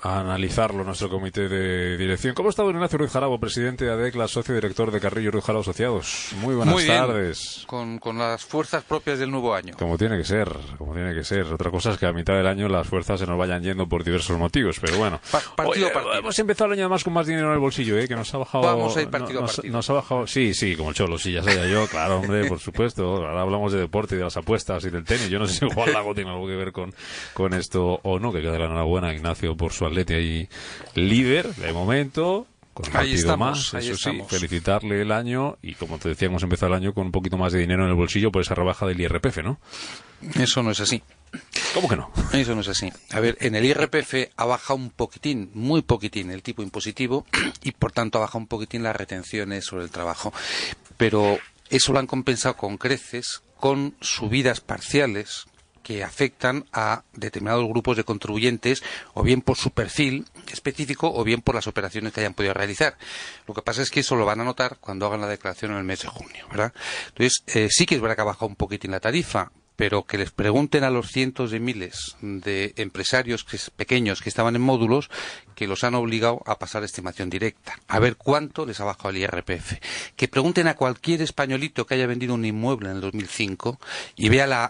a analizarlo nuestro comité de dirección. ¿Cómo está don Ignacio Ruiz Jarabo, presidente de ADECLA, socio director de Carrillo Ruiz Jarabo Asociados? Muy buenas tardes. Con las fuerzas propias del nuevo año. Como tiene que ser, como tiene que ser. Otra cosa es que a mitad del año las fuerzas se nos vayan yendo por diversos motivos, pero bueno. Partido. Hemos empezado el año además con más dinero en el bolsillo, que nos ha bajado... Vamos a ir partido a partido. Nos ha bajado... Sí, como el Cholo, sí, ya sabía yo, claro, hombre, por supuesto. Ahora hablamos de deporte y de las apuestas y del tenis. Yo no sé si Juan Lago tiene algo que ver con esto o no, que queda la enhorabuena a Ignacio por su Atleti ahí líder, de momento... Con un partido más, eso sí, felicitarle el año y como te decía, hemos empezado el año con un poquito más de dinero en el bolsillo por esa rebaja del IRPF, ¿no? Eso no es así. ¿Cómo que no? Eso no es así. A ver, en el IRPF ha bajado un poquitín, muy poquitín, el tipo impositivo y por tanto ha bajado un poquitín las retenciones sobre el trabajo. Pero eso lo han compensado con creces, con subidas parciales que afectan a determinados grupos de contribuyentes, o bien por su perfil específico, o bien por las operaciones que hayan podido realizar. Lo que pasa es que eso lo van a notar cuando hagan la declaración en el mes de junio, ¿verdad? Entonces, sí que es verdad que ha bajado un poquitín la tarifa, pero que les pregunten a los cientos de miles de empresarios pequeños que estaban en módulos, que los han obligado a pasar estimación directa, a ver cuánto les ha bajado el IRPF. Que pregunten a cualquier españolito que haya vendido un inmueble en el 2005 y vea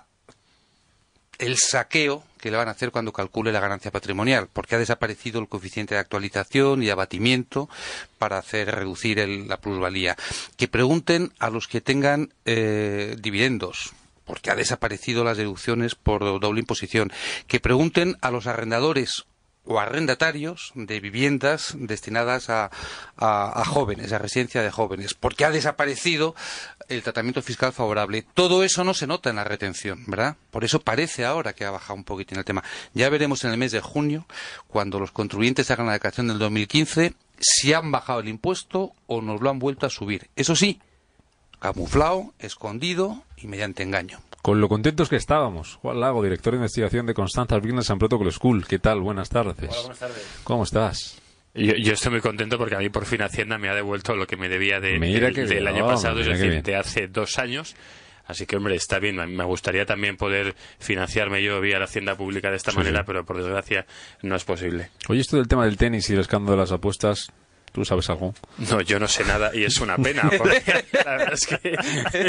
el saqueo que le van a hacer cuando calcule la ganancia patrimonial, porque ha desaparecido el coeficiente de actualización y abatimiento para hacer reducir la plusvalía. Que pregunten a los que tengan dividendos, porque ha desaparecido las deducciones por doble imposición. Que pregunten a los arrendadores o arrendatarios de viviendas destinadas a jóvenes, a residencia de jóvenes, porque ha desaparecido el tratamiento fiscal favorable. Todo eso no se nota en la retención, ¿verdad? Por eso parece ahora que ha bajado un poquitín el tema. Ya veremos en el mes de junio, cuando los contribuyentes hagan la declaración del 2015, si han bajado el impuesto o nos lo han vuelto a subir. Eso sí, camuflado, escondido y mediante engaño. Con lo contentos que estábamos. Juan Lago, director de investigación de Constanza Business and Protocol School. ¿Qué tal? Buenas tardes. Hola, buenas tardes. ¿Cómo estás? Yo estoy muy contento porque a mí por fin Hacienda me ha devuelto lo que me debía del año pasado, es decir, de hace 2 años. Así que, hombre, está bien. Me gustaría también poder financiarme yo vía la Hacienda Pública de esta manera, pero por desgracia no es posible. Oye, esto del tema del tenis y el escándalo de las apuestas... ¿Tú sabes algo? No, yo no sé nada y es una pena. Porque la verdad es que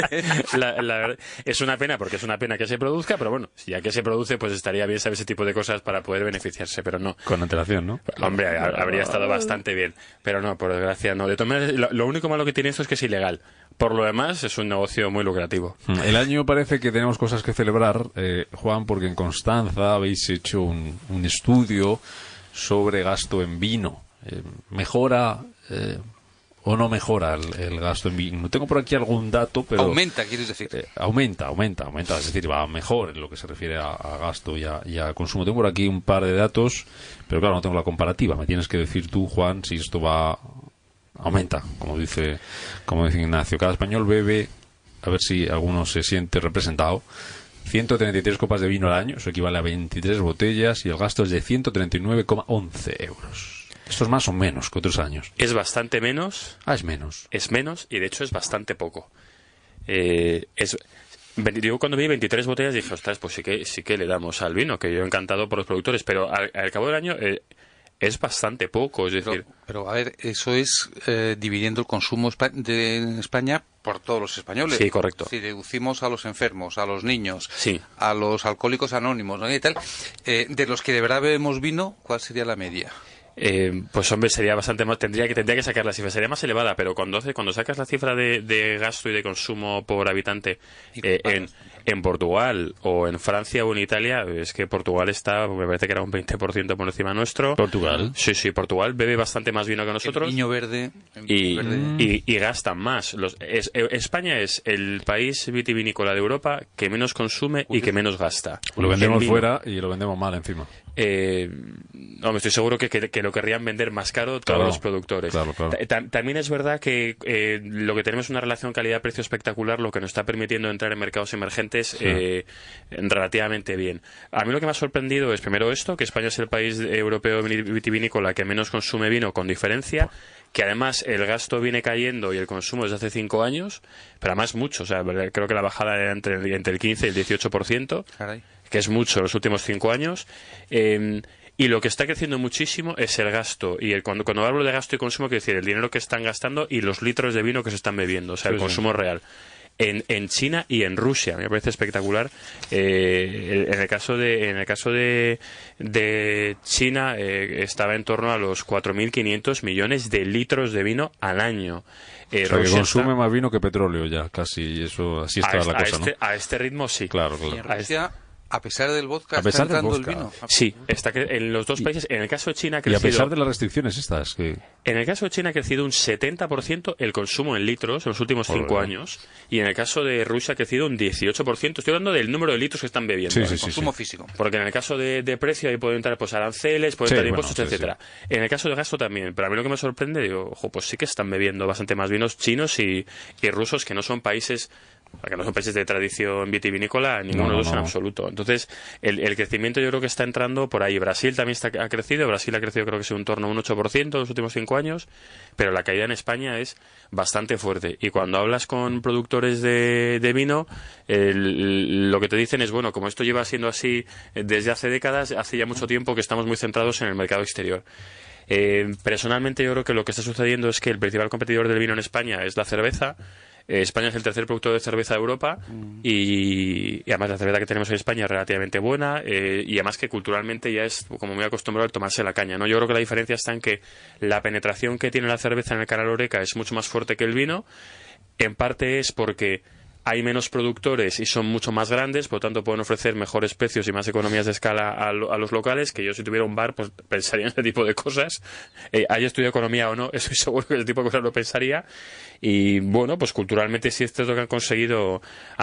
es una pena porque es una pena que se produzca, pero bueno, si ya que se produce, pues estaría bien saber ese tipo de cosas para poder beneficiarse, pero no. Con antelación, ¿no? Hombre, habría estado bastante bien, pero no, por desgracia no. De todas maneras, lo único malo que tiene esto es que es ilegal. Por lo demás, es un negocio muy lucrativo. El año parece que tenemos cosas que celebrar, Juan, porque en Constanza habéis hecho un estudio sobre gasto en vino. ¿Mejora o no mejora el gasto en vino? Tengo por aquí algún dato, pero... ¿Aumenta, quieres decir? Aumenta, es decir, va mejor en lo que se refiere a gasto y a consumo. Tengo por aquí un par de datos, pero claro, no tengo la comparativa. Me tienes que decir tú, Juan, si esto aumenta, como dice Ignacio. Cada español bebe, a ver si alguno se siente representado, 133 copas de vino al año, eso equivale a 23 botellas, y el gasto es de 139,11 euros. ¿Esto es más o menos que otros años? Es bastante menos. Es menos. Es menos y de hecho es bastante poco. Yo cuando vi 23 botellas dije, ostras, pues sí que le damos al vino, que yo encantado por los productores, pero al cabo del año es bastante poco, es decir... Pero a ver, eso es dividiendo el consumo en España por todos los españoles. Sí, correcto. Si deducimos a los enfermos, a los niños, sí, a los alcohólicos anónimos, ¿no? Y tal, de los que de verdad bebemos vino, ¿cuál sería la media? Pues hombre, sería bastante más, tendría que sacar la cifra, sería más elevada, pero cuando sacas la cifra de gasto y de consumo por habitante en Portugal o en Francia o en Italia, es que Portugal está, me parece que era un 20% por encima nuestro. ¿Portugal? Sí, Portugal bebe bastante más vino que nosotros. El viño verde. Y gastan más. España es el país vitivinícola de Europa que menos consume y que menos gasta. Lo vendemos fuera y lo vendemos mal encima. No, me estoy seguro que lo querrían vender más caro todos los productores. Claro. También es verdad que lo que tenemos es una relación calidad-precio espectacular, lo que nos está permitiendo entrar en mercados emergentes relativamente bien. A mí lo que me ha sorprendido es primero esto, que España es el país europeo vitivinícola que menos consume vino con diferencia, que además el gasto viene cayendo y el consumo desde hace 5 años, pero además mucho. O sea, creo que la bajada era entre el 15 y el 18%. Caray. Que es mucho en los últimos 5 años, Y lo que está creciendo muchísimo es el gasto. Y cuando hablo de gasto y consumo, quiero decir el dinero que están gastando y los litros de vino que se están bebiendo, o sea, el consumo real. En China y en Rusia me parece espectacular. En el caso de China estaba en torno a los 4.500 millones de litros de vino al año. O sea, que consume más vino que petróleo ya, casi, y eso así está la cosa, ¿no? A este ritmo sí. Claro. Y en Rusia, a pesar del vodka, a pesar está entrando del vodka. el vino. Sí, está en los dos países. En el caso de China ha Y a crecido. pesar de las restricciones estas, que... En el caso de China ha crecido un 70% el consumo en litros en los últimos 5 años. Y en el caso de Rusia ha crecido un 18%. Estoy hablando del número de litros que están bebiendo. Sí, El consumo físico. Porque en el caso de precio ahí pueden entrar pues aranceles, pueden entrar impuestos, etcétera. En el caso de gasto también. Pero a mí lo que me sorprende, digo, ojo, pues sí que están bebiendo bastante más vinos chinos y rusos, que no son países de tradición vitivinícola, ninguno de los en absoluto. Entonces, el crecimiento yo creo que está entrando por ahí. Brasil también ha crecido. Brasil ha crecido creo que es en torno a un 8% en los últimos 5 años, pero la caída en España es bastante fuerte. Y cuando hablas con productores de vino, lo que te dicen es, bueno, como esto lleva siendo así desde hace décadas, hace ya mucho tiempo que estamos muy centrados en el mercado exterior. Personalmente yo creo que lo que está sucediendo es que el principal competidor del vino en España es la cerveza. España es el tercer productor de cerveza de Europa y además la cerveza que tenemos en España es relativamente buena y además que culturalmente ya es como muy acostumbrado al tomarse la caña, ¿no? Yo creo que la diferencia está en que la penetración que tiene la cerveza en el canal Horeca es mucho más fuerte que el vino. En parte es porque hay menos productores y son mucho más grandes, por lo tanto pueden ofrecer mejores precios y más economías de escala a los locales, que yo si tuviera un bar pues pensaría en ese tipo de cosas. Haya estudiado economía o no, estoy seguro que ese tipo de cosas lo pensaría. Y bueno, pues culturalmente sí es cierto que han conseguido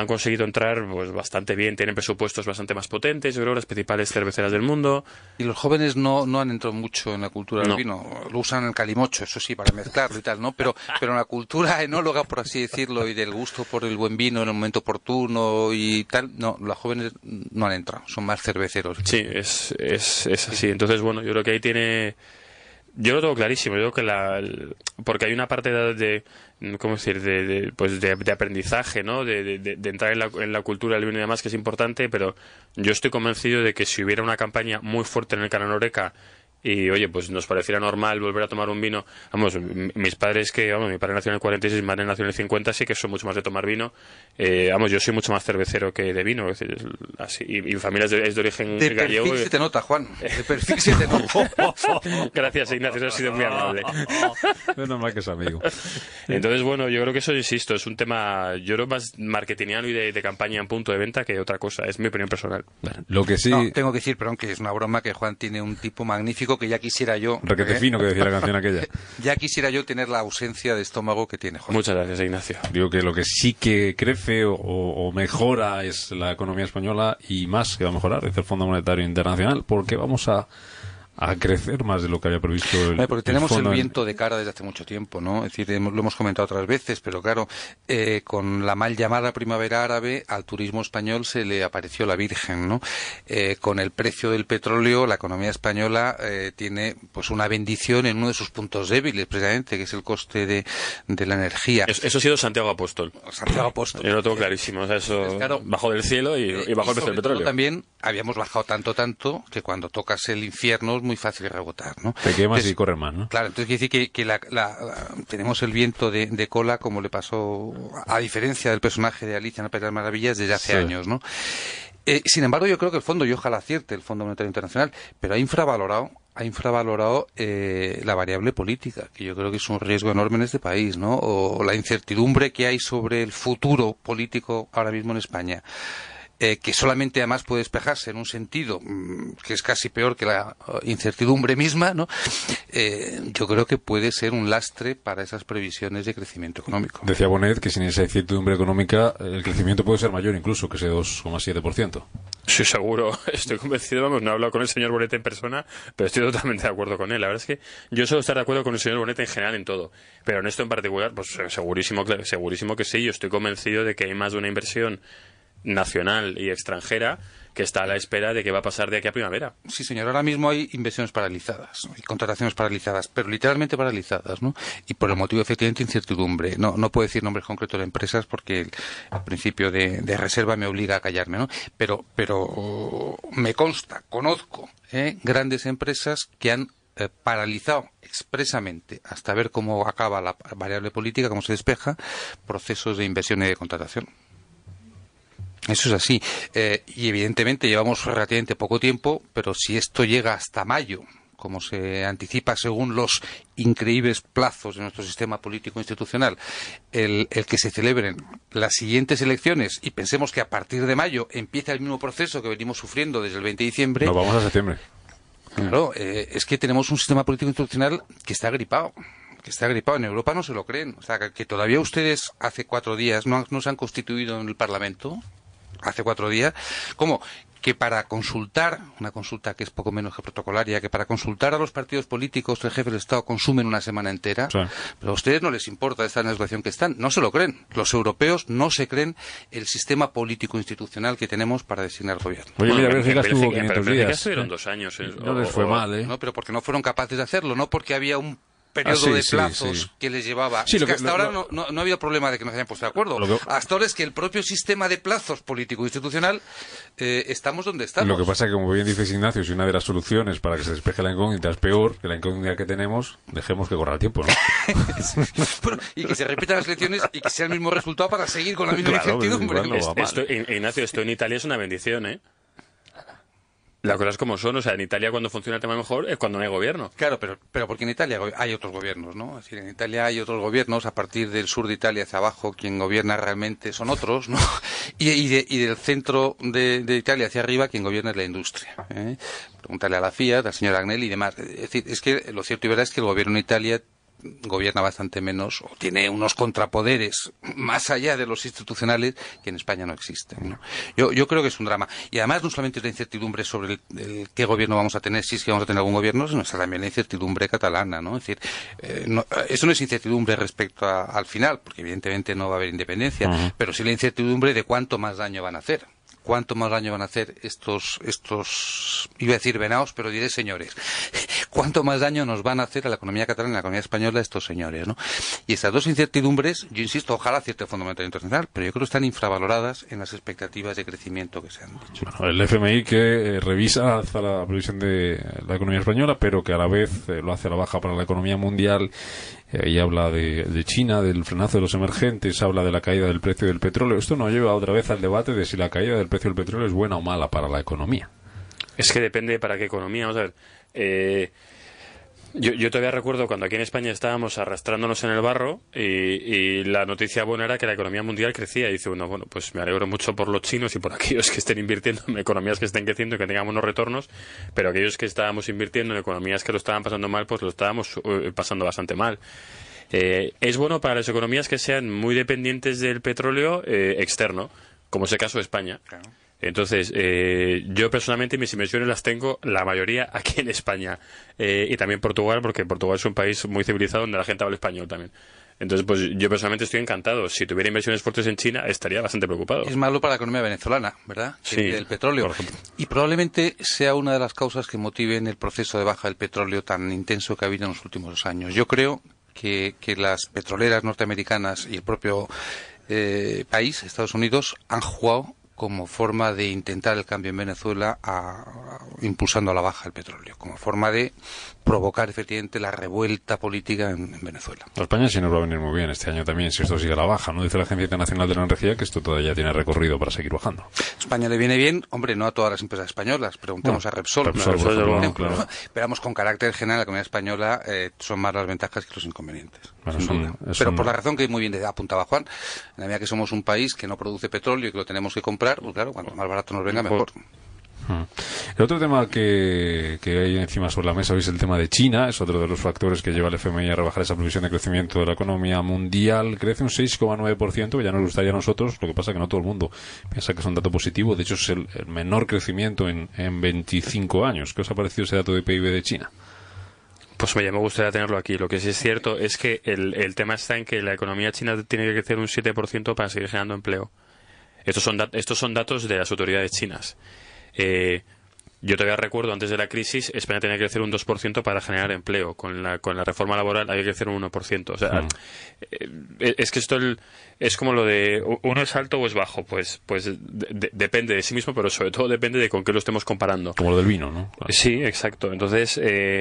entrar pues bastante bien, tienen presupuestos bastante más potentes, yo creo, las principales cerveceras del mundo. Y los jóvenes no han entrado mucho en la cultura del vino, lo usan en el calimocho, eso sí, para mezclarlo y tal, ¿no? Pero en la cultura enóloga, por así decirlo, y del gusto por el buen vino en el momento oportuno y tal, no, los jóvenes no han entrado, son más cerveceros. Sí, es así. Entonces, bueno, yo creo que ahí tiene... Yo lo tengo clarísimo, yo creo que porque hay una parte de ¿cómo decir? De aprendizaje, ¿no? De entrar en la cultura del vino y demás, que es importante, pero yo estoy convencido de que si hubiera una campaña muy fuerte en el canal Horeca y, oye, pues nos pareciera normal volver a tomar un vino. Vamos, mis padres mi padre nació en el 46, mi madre nació en el 50, sí que son mucho más de tomar vino. Yo soy mucho más cervecero que de vino. Es decir, así, y mi familia es de origen gallego. De perfil se te nota, Juan. De perfil se te nota. Gracias, Ignacio, eso ha sido muy amable. Menos mal que es amigo. Entonces, bueno, yo creo que eso, insisto, es un tema, yo creo, más marketingiano y de campaña en punto de venta que otra cosa. Es mi opinión personal. Lo que sí... No, tengo que decir, perdón, que es una broma, que Juan tiene un tipo magnífico que ya quisiera yo... Requete fino, que decía la canción aquella. Ya quisiera yo tener la ausencia de estómago que tiene Juan. Muchas gracias, Ignacio. Digo que lo que sí que crece o mejora es la economía española, y más que va a mejorar, dice el Fondo Monetario Internacional, porque vamos a crecer más de lo que había previsto porque tenemos el fondo viento de cara desde hace mucho tiempo, ¿no? Es decir, lo hemos comentado otras veces, pero claro, con la mal llamada primavera árabe, al turismo español se le apareció la Virgen, ¿no? Con el precio del petróleo, la economía española tiene pues una bendición en uno de sus puntos débiles, precisamente, que es el coste de la energía. Eso ha sido Santiago Apóstol. Santiago Apóstol. Yo lo tengo clarísimo. O sea, eso claro, bajó del cielo y bajó el precio del petróleo. También habíamos bajado tanto que cuando tocas el infierno es muy fácil de rebotar, ¿no? Te quemas y corres más, ¿no? Claro, entonces quiere decir que tenemos el viento de cola, como le pasó, a diferencia del personaje de Alicia en el País de las Maravillas, desde hace años, ¿no? Sin embargo, yo creo que el fondo, y ojalá acierte el Fondo Monetario Internacional, pero ha infravalorado la variable política, que yo creo que es un riesgo enorme en este país, ¿no? O la incertidumbre que hay sobre el futuro político ahora mismo en España. Que solamente además puede despejarse en un sentido que es casi peor que la incertidumbre misma, ¿no? Yo creo que puede ser un lastre para esas previsiones de crecimiento económico. Decía Bonet que sin esa incertidumbre económica el crecimiento puede ser mayor incluso que ese 2,7%. Sí, seguro, estoy convencido, vamos, no he hablado con el señor Bonet en persona, pero estoy totalmente de acuerdo con él. La verdad es que yo suelo estar de acuerdo con el señor Bonet en general en todo, pero en esto en particular, pues segurísimo que sí. Yo estoy convencido de que hay más de una inversión nacional y extranjera que está a la espera de qué va a pasar de aquí a primavera. Sí, señor. Ahora mismo hay inversiones paralizadas y contrataciones paralizadas, pero literalmente paralizadas, ¿no? Y por el motivo, efectivamente, incertidumbre. No puedo decir nombres concretos de empresas porque el principio de reserva me obliga a callarme, ¿no? Pero me consta, conozco grandes empresas que han paralizado expresamente, hasta ver cómo acaba la variable política, cómo se despeja, procesos de inversión y de contratación. Eso es así. Y evidentemente llevamos relativamente poco tiempo, pero si esto llega hasta mayo, como se anticipa según los increíbles plazos de nuestro sistema político institucional, el que se celebren las siguientes elecciones, y pensemos que a partir de mayo empieza el mismo proceso que venimos sufriendo desde el 20 de diciembre... Nos vamos a septiembre. Claro, es que tenemos un sistema político institucional que está gripado. En Europa no se lo creen. O sea, que todavía ustedes hace 4 días no se han constituido en el Parlamento... hace 4 días, como que para consultar, una consulta que es poco menos que protocolaria, que para consultar a los partidos políticos el jefe del Estado consumen una semana entera, sí. Pero a ustedes no les importa estar en la situación que están, no se lo creen. Los europeos no se creen el sistema político institucional que tenemos para designar gobierno. Oye, mira, Bélgica estuvo 500 días. Estuvieron 2 años. No les fue mal, ¿eh? No, pero porque no fueron capaces de hacerlo, no porque había un periodo de plazos que les llevaba. Sí, es que hasta ahora no ha habido problema de que no se hayan puesto de acuerdo. Hasta ahora es que el propio sistema de plazos político-institucional estamos donde estamos. Lo que pasa es que, como bien dices, Ignacio, si una de las soluciones para que se despeje la incógnita es peor que la incógnita que tenemos, dejemos que corra el tiempo, ¿no? Bueno, y que se repitan las elecciones y que sea el mismo resultado para seguir con la misma incertidumbre. Ignacio, esto en Italia es una bendición, ¿eh? Las cosas como son, o sea, en Italia cuando funciona el tema mejor es cuando no hay gobierno. Claro, pero porque en Italia hay otros gobiernos, ¿no? Es decir, en Italia hay otros gobiernos, a partir del sur de Italia hacia abajo, quien gobierna realmente son otros, ¿no? Y del centro de Italia hacia arriba, quien gobierna es la industria, ¿eh? Pregúntale a la Fiat, al señor Agnelli y demás. Es decir, es que lo cierto y verdad es que el gobierno en Italia gobierna bastante menos o tiene unos contrapoderes más allá de los institucionales que en España no existen, ¿no? Yo creo que es un drama. Y además no solamente es la incertidumbre sobre el qué gobierno vamos a tener, si es que vamos a tener algún gobierno, sino está también la incertidumbre catalana, ¿no? Es decir, eso no es incertidumbre respecto al final, porque evidentemente no va a haber independencia, pero sí la incertidumbre de cuánto más daño van a hacer. ¿Cuánto más daño van a hacer estos, iba a decir venados, pero diré señores? ¿Cuánto más daño nos van a hacer a la economía catalana y a la economía española estos señores, ¿no? Y estas dos incertidumbres, yo insisto, ojalá acierte el Fondo Monetario Internacional, pero yo creo que están infravaloradas en las expectativas de crecimiento que se han dicho. Bueno, el FMI que revisa alza la previsión de la economía española, pero que a la vez lo hace a la baja para la economía mundial. Y habla de China, del frenazo de los emergentes, habla de la caída del precio del petróleo. Esto nos lleva otra vez al debate de si la caída del precio del petróleo es buena o mala para la economía. Es que depende para qué economía. Vamos a ver. Yo todavía recuerdo cuando aquí en España estábamos arrastrándonos en el barro y la noticia buena era que la economía mundial crecía. Y dice uno, bueno, pues me alegro mucho por los chinos y por aquellos que estén invirtiendo en economías que estén creciendo y que tengamos unos retornos, pero aquellos que estábamos invirtiendo en economías que lo estaban pasando mal, pues lo estábamos pasando bastante mal. Es bueno para las economías que sean muy dependientes del petróleo externo, como es el caso de España. Claro. Entonces, yo personalmente mis inversiones las tengo, la mayoría, aquí en España. Y también Portugal, porque Portugal es un país muy civilizado donde la gente habla español también. Entonces, pues yo personalmente estoy encantado. Si tuviera inversiones fuertes en China, estaría bastante preocupado. Es malo para la economía venezolana, ¿verdad? Sí, el petróleo. Y probablemente sea una de las causas que motiven el proceso de baja del petróleo tan intenso que ha habido en los últimos años. Yo creo que las petroleras norteamericanas y el propio país, Estados Unidos, han jugado como forma de intentar el cambio en Venezuela, impulsando a la baja el petróleo, como forma de provocar efectivamente la revuelta política en Venezuela. A España sí nos va a venir muy bien este año también, si esto sigue a la baja, ¿no? Dice la Agencia Internacional de la Energía que esto todavía tiene recorrido para seguir bajando. A España le viene bien, hombre, no a todas las empresas españolas, preguntemos a Repsol. Claro. Esperamos con carácter general la economía española son más las ventajas que los inconvenientes. Pero por la razón que muy bien apuntaba Juan, en la medida que somos un país que no produce petróleo y que lo tenemos que comprar, pues claro, cuanto más barato nos venga, mejor. El otro tema que hay encima sobre la mesa hoy es el tema de China. Es otro de los factores que lleva al FMI a rebajar esa previsión de crecimiento de la economía mundial. Crece un 6,9%, que ya nos gustaría a nosotros. Lo que pasa es que no todo el mundo piensa que es un dato positivo. De hecho, es el menor crecimiento en 25 años. ¿Qué os ha parecido ese dato de PIB de China? Pues me gustaría tenerlo aquí. Lo que sí es cierto es que el tema está en que la economía china tiene que crecer un 7% para seguir generando empleo. Estos son datos de las autoridades chinas. Yo todavía recuerdo, antes de la crisis, España tenía que crecer un 2% para generar empleo. Con la reforma laboral había que crecer un 1%. O sea, es que esto es como lo de uno es alto o es bajo. Pues depende de sí mismo, pero sobre todo depende de con qué lo estemos comparando. Como lo del vino, ¿no? Claro. Sí, exacto. Entonces,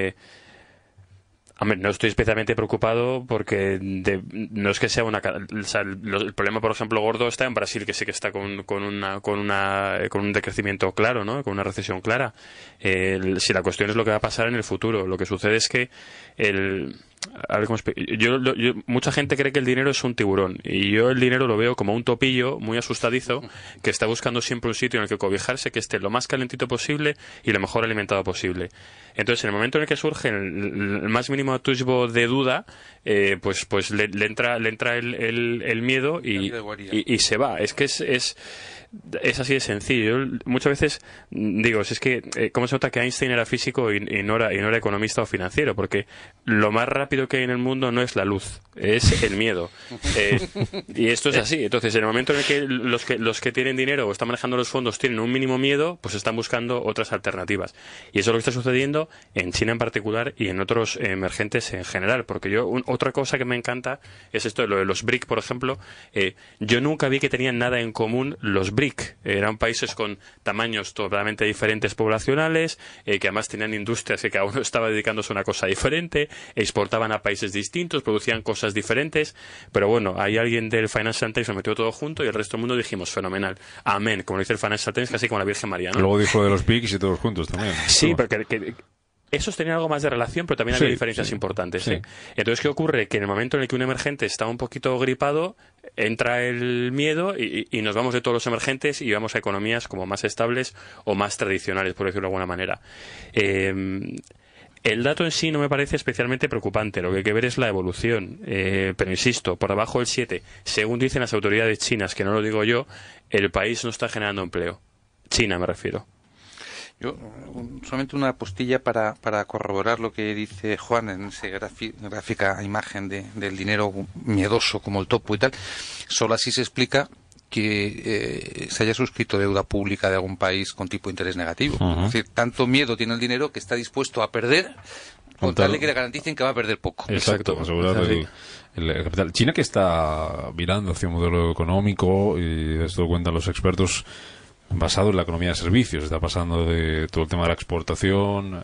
no estoy especialmente preocupado porque no es que sea una... O sea, el problema, por ejemplo, gordo está en Brasil, que sí que está con un decrecimiento claro, ¿no? Con una recesión clara. Si la cuestión es lo que va a pasar en el futuro, lo que sucede es que a ver, mucha gente cree que el dinero es un tiburón, y yo el dinero lo veo como un topillo muy asustadizo que está buscando siempre un sitio en el que cobijarse, que esté lo más calentito posible y lo mejor alimentado posible. Entonces, en el momento en el que surge el más mínimo atisbo de duda, pues le entra el miedo y se va. Es que es así de sencillo. Yo muchas veces digo, es que cómo se nota que Einstein era físico y no era economista o financiero, porque lo más rápido que hay en el mundo no es la luz, es el miedo. Y esto es así. Entonces, en el momento en el que los que tienen dinero o están manejando los fondos tienen un mínimo miedo, pues están buscando otras alternativas. Y eso es lo que está sucediendo en China en particular y en otros emergentes en general. Porque otra cosa que me encanta es esto, lo de los BRIC, por ejemplo. Yo nunca vi que tenían nada en común los BRIC. Eran países con tamaños totalmente diferentes poblacionales, que además tenían industrias que cada uno estaba dedicándose a una cosa diferente, exportaban a países distintos, producían cosas diferentes, pero bueno, ahí alguien del Financial Times lo metió todo junto y el resto del mundo dijimos, fenomenal, amén, como dice el Financial Times, casi como la Virgen María, ¿no? Luego dijo de los BRICS y todos juntos también. Sí, porque esos tenían algo más de relación, pero también había diferencias importantes. Sí. Entonces, ¿qué ocurre? Que en el momento en el que un emergente está un poquito gripado, entra el miedo y nos vamos de todos los emergentes y vamos a economías como más estables o más tradicionales, por decirlo de alguna manera. El dato en sí no me parece especialmente preocupante. Lo que hay que ver es la evolución. Pero insisto, por debajo del 7, según dicen las autoridades chinas, que no lo digo yo, el país no está generando empleo. China me refiero. Yo, solamente una postilla para corroborar lo que dice Juan en esa gráfica imagen del dinero miedoso como el topo y tal. Solo así se explica que se haya suscrito deuda pública de algún país con tipo de interés negativo. Es decir, tanto miedo tiene el dinero que está dispuesto a perder con tal de que le garanticen que va a perder poco. Exacto, asegurar el capital. China, que está virando hacia un modelo económico, y esto lo cuentan los expertos, basado en la economía de servicios. Está pasando de todo el tema de la exportación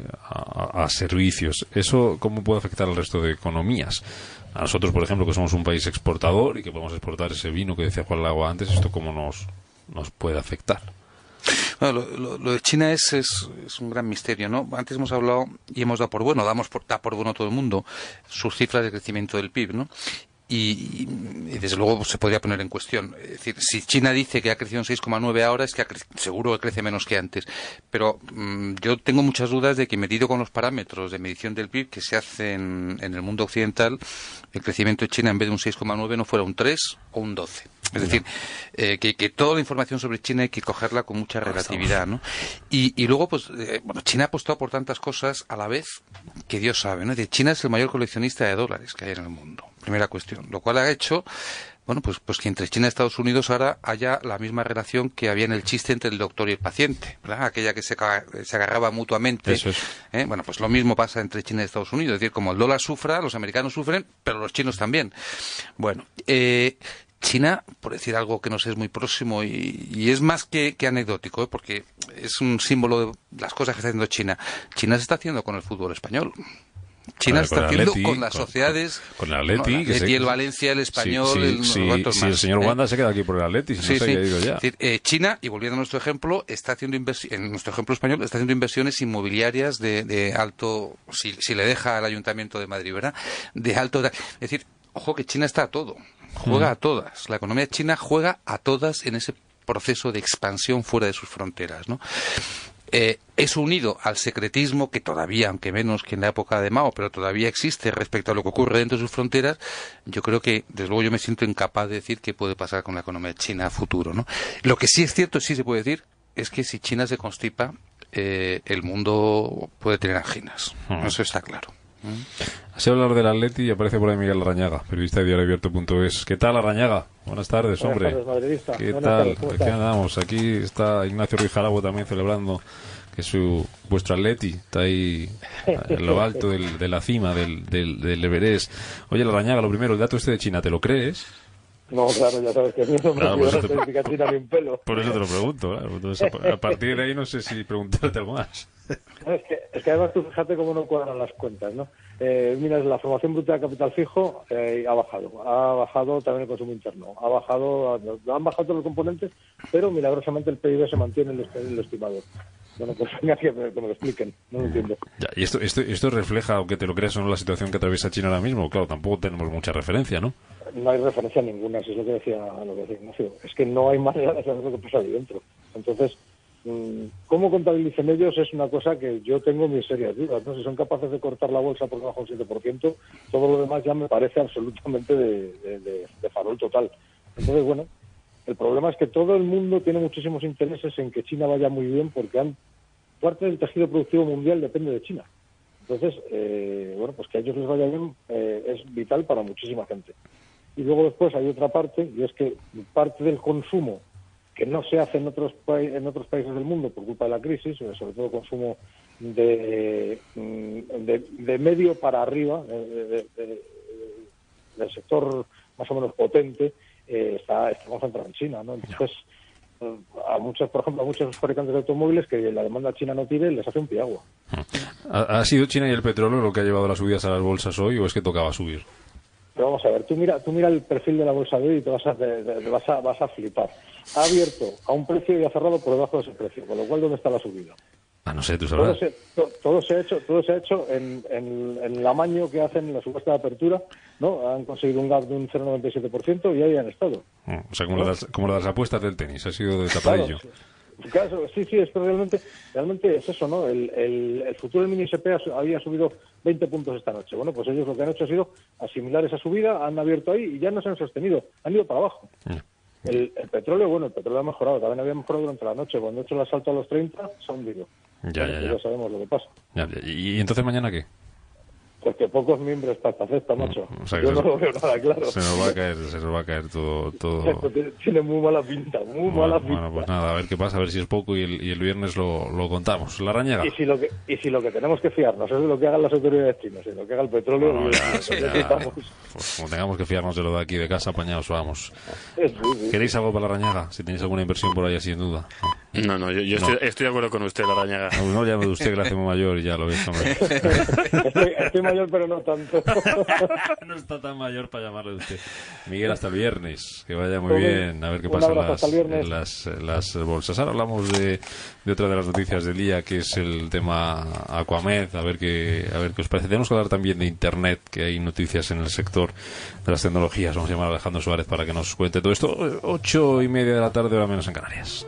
a servicios. ¿Eso cómo puede afectar al resto de economías? A nosotros, por ejemplo, que somos un país exportador y que podemos exportar ese vino que decía Juan Lago antes, ¿esto cómo nos puede afectar? Bueno, lo de China es un gran misterio, ¿no? Antes hemos hablado y hemos dado por bueno, da por bueno a todo el mundo sus cifras de crecimiento del PIB, ¿no? Y desde luego se podría poner en cuestión. Es decir, si China dice que ha crecido en 6,9 ahora, es que seguro que crece menos que antes. Pero yo tengo muchas dudas de que, medido con los parámetros de medición del PIB que se hacen en el mundo occidental, el crecimiento de China en vez de un 6,9 no fuera un 3 o un 12. Es decir, que toda la información sobre China hay que cogerla con mucha relatividad, ¿no? Y luego, pues, China ha apostado por tantas cosas a la vez que Dios sabe, ¿no? China es el mayor coleccionista de dólares que hay en el mundo. Primera cuestión. Lo cual ha hecho, bueno, pues que entre China y Estados Unidos ahora haya la misma relación que había en el chiste entre el doctor y el paciente, ¿verdad? Aquella que se agarraba mutuamente. Eso es. Bueno, pues lo mismo pasa entre China y Estados Unidos. Es decir, como el dólar sufra, los americanos sufren, pero los chinos también. Bueno, China, por decir algo que nos es muy próximo y es más que anecdótico, porque es un símbolo de las cosas que está haciendo China. China se está haciendo con el fútbol español. China está haciendo con las sociedades, con el Atleti, y el Valencia, el Español, el señor Wanda se queda aquí por el Atleti, si no se había ido ya. Es decir, China, y volviendo a nuestro ejemplo, está haciendo en nuestro ejemplo español, está haciendo inversiones inmobiliarias de alto, si le deja al Ayuntamiento de Madrid, ¿verdad? De alto, es decir, ojo que China está a todo, juega a todas, la economía china juega a todas en ese proceso de expansión fuera de sus fronteras, ¿no? Es unido al secretismo que todavía, aunque menos que en la época de Mao, pero todavía existe respecto a lo que ocurre dentro de sus fronteras. Yo creo que, desde luego, yo me siento incapaz de decir qué puede pasar con la economía china a futuro, ¿no? Lo que sí es cierto, sí se puede decir, es que si China se constipa, el mundo puede tener anginas. Eso está claro. Así hablar del Atleti y aparece por ahí Miguel Larrañaga, periodista de diarioabierto.es. ¿Qué tal, Larrañaga? Buenas tardes, hombre. Buenas tardes, madridista. ¿Qué Buenas tal? tardes, ¿cómo Aquí estás? andamos. Aquí está Ignacio Ruiz Jarabo también celebrando que vuestro Atleti está ahí en lo alto de la cima del Everest. Oye, Larrañaga, lo primero, el dato este de China, ¿te lo crees? No, claro, ya sabes que a mí no me Claro, olvidó pues la eso te- estadística china ni un pelo. Por eso te lo pregunto, claro. Entonces, a partir de ahí no sé si preguntarte algo más. No, es que además tú fíjate cómo no cuadran las cuentas, ¿no? Mira, la formación bruta de capital fijo ha bajado también el consumo interno, han bajado todos los componentes, pero milagrosamente el PIB se mantiene en lo estimado. Bueno, pues venga, que me lo expliquen, no lo entiendo. Ya, y esto refleja, aunque te lo creas o no, la situación que atraviesa China ahora mismo. Claro, tampoco tenemos mucha referencia, ¿no? No hay referencia ninguna, si es lo que decía Ignacio. Es que no hay manera de saber lo que pasa ahí dentro. Entonces, cómo contabilicen ellos es una cosa que yo tengo mis serias dudas, ¿no? Si son capaces de cortar la bolsa por debajo del 7%, todo lo demás ya me parece absolutamente de farol total. Entonces, bueno, el problema es que todo el mundo tiene muchísimos intereses en que China vaya muy bien porque parte del tejido productivo mundial depende de China. Entonces, bueno, pues que a ellos les vaya bien es vital para muchísima gente. Y luego después hay otra parte, y es que parte del consumo que no se hace en otros países del mundo por culpa de la crisis, sobre todo consumo de medio para arriba, del sector más o menos potente, está concentrado en China, ¿no? Entonces, por ejemplo, a muchos fabricantes de automóviles que la demanda china no tire, les hace un piagua. ¿Ha sido China y el petróleo lo que ha llevado las subidas a las bolsas hoy o es que tocaba subir? Pero vamos a ver, tú mira el perfil de la bolsa de hoy y te vas a flipar. Ha abierto a un precio y ha cerrado por debajo de ese precio, con lo cual, ¿dónde está la subida? No sé, tú sabrás. Todo se ha hecho en el amaño que hacen en la supuesta apertura, ¿no? Han conseguido un gap de un 0,97% y ahí han estado. O sea, como las apuestas del tenis, ha sido de tapadillo. Claro, sí, esto realmente es eso, ¿no? El futuro del mini SP había subido 20 puntos esta noche. Bueno, pues ellos lo que han hecho ha sido asimilar esa subida, han abierto ahí y ya no se han sostenido, han ido para abajo. El petróleo, bueno, el petróleo ha mejorado, también había mejorado durante la noche. Cuando ha hecho el asalto a los 30, se ha hundido. Ya. Ya sabemos lo que pasa. ¿Y entonces mañana qué? Porque pocos miembros para esta cesta, macho. O sea, que yo no lo veo nada claro. Se nos va a caer todo. Esto tiene muy mala pinta, mala pinta. Bueno, pues nada, a ver qué pasa, a ver si es poco y el viernes lo contamos. Larrañaga. Y si lo que tenemos que fiarnos es de lo que hagan las autoridades chinas y lo que haga el petróleo, Bueno, pues como tengamos que fiarnos de lo de aquí de casa, apañados vamos. Sí. ¿Queréis algo para Larrañaga? Si tenéis alguna inversión por ahí así, sin duda. No, yo estoy de acuerdo con usted, Larrañaga. No llame de usted que la hacemos mayor y ya lo ves, hombre. Estoy mayor, pero no tanto. No está tan mayor para llamarle de usted. Miguel, hasta el viernes. Que vaya muy bien. A ver qué pasa en las bolsas. Ahora hablamos de otra de las noticias del día, que es el tema Aquamed. A ver qué os parece. Tenemos que hablar también de Internet, que hay noticias en el sector de las tecnologías. Vamos a llamar a Alejandro Suárez para que nos cuente todo esto. 8:30 de la tarde, hora menos en Canarias.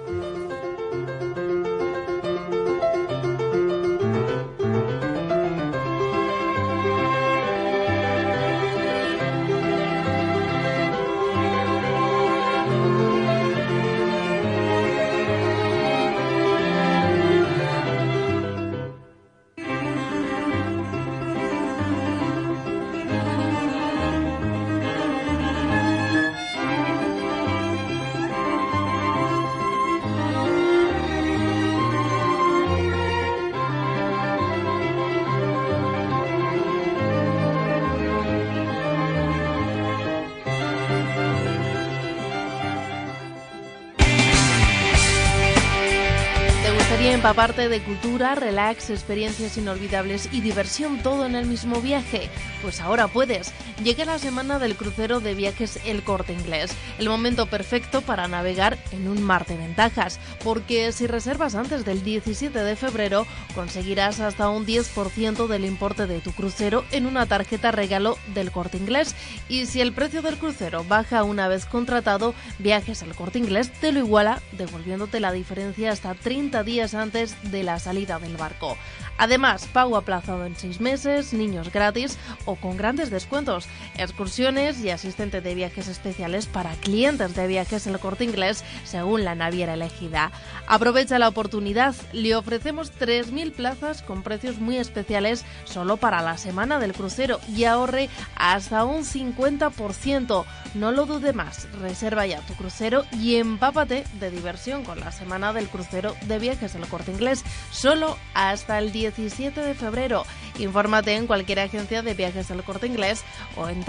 Empaparte de cultura, relax, experiencias inolvidables y diversión, todo en el mismo viaje. Pues ahora puedes. Llega la semana del crucero de viajes El Corte Inglés, el momento perfecto para navegar en un mar de ventajas, porque si reservas antes del 17 de febrero conseguirás hasta un 10% del importe de tu crucero en una tarjeta regalo del Corte Inglés, y si el precio del crucero baja una vez contratado, Viajes El Corte Inglés te lo iguala devolviéndote la diferencia hasta 30 días antes de la salida del barco. Además, pago aplazado en 6 meses, niños gratis o con grandes descuentos. excursiones y asistente de viajes especiales para clientes de Viajes El Corte Inglés, según la naviera elegida. Aprovecha la oportunidad, le ofrecemos 3.000 plazas con precios muy especiales solo para la semana del crucero y ahorre hasta un 50%. No lo dude más, reserva ya tu crucero y empápate de diversión con la semana del crucero de Viajes El Corte Inglés, solo hasta el 17 de febrero. Infórmate en cualquier agencia de Viajes El Corte Inglés o en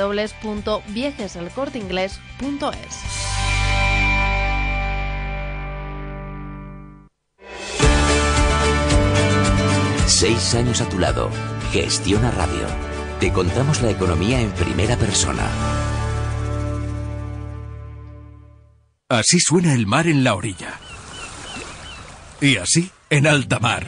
www.viajeselcorteingles.es. Seis años a tu lado. Gestiona Radio. Te contamos la economía en primera persona. Así suena el mar en la orilla. Y así en alta mar.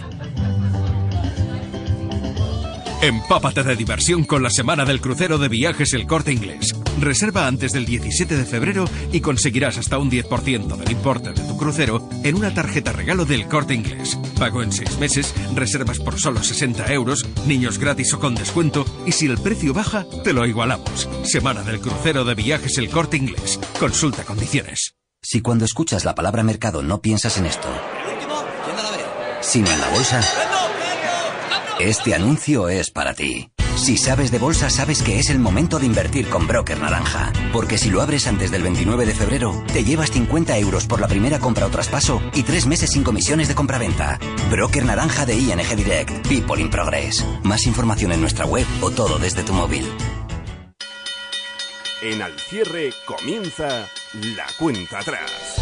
Empápate de diversión con la semana del crucero de Viajes El Corte Inglés. Reserva antes del 17 de febrero y conseguirás hasta un 10% del importe de tu crucero en una tarjeta regalo del Corte Inglés. Pago en 6 meses, reservas por solo 60 euros, niños gratis o con descuento, y si el precio baja, te lo igualamos. Semana del crucero de Viajes El Corte Inglés. Consulta condiciones. Si cuando escuchas la palabra mercado no piensas en esto, sino en la bolsa, este anuncio es para ti. Si sabes de bolsa, sabes que es el momento de invertir con Broker Naranja. Porque si lo abres antes del 29 de febrero, te llevas 50 euros por la primera compra o traspaso y 3 meses sin comisiones de compraventa. Broker Naranja de ING Direct. People in Progress. Más información en nuestra web o todo desde tu móvil. En Al Cierre comienza la cuenta atrás.